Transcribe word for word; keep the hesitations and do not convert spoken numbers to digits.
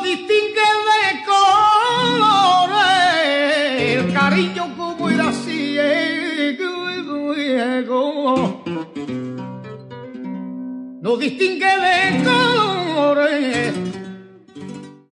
distingue de colores, el cariño como era ciego, no distingue de colores.